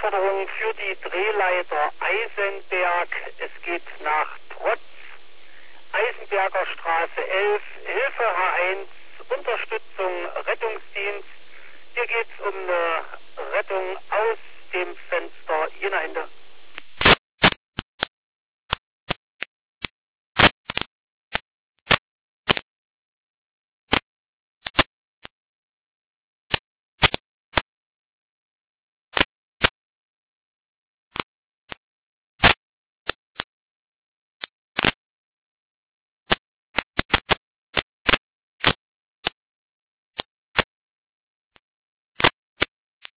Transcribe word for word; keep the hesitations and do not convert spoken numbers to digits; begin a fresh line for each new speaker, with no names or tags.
Aufforderung für die Drehleiter Eisenberg. Es geht nach Trotz. Eisenberger Straße elf, Hilfe H eins, Unterstützung Rettungsdienst. Hier geht es um eine Rettung aus dem Fenster Jena Ende.